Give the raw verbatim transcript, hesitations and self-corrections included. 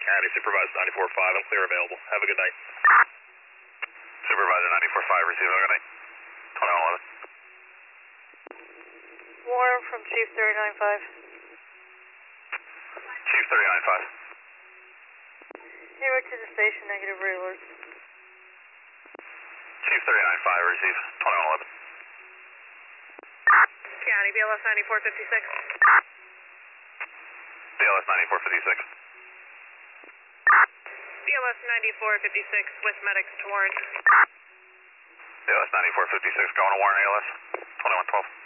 County, Supervisor ninety-four five, I'm clear available. Have a good night. Supervisor ninety-four five, receive, have a good night. twenty-one eleven. Warren from Chief thirty-nine five. Chief thirty-nine five. Hey, right to the station, negative red alert. Chief thirty-nine five, receive, twenty-one eleven. County, B L S ninety-four fifty-six. B L S ninety-four fifty-six. B L S ninety-four fifty-six with medics to Warren. B L S ninety-four fifty-six, going to Warren A L S, twenty-one twelve.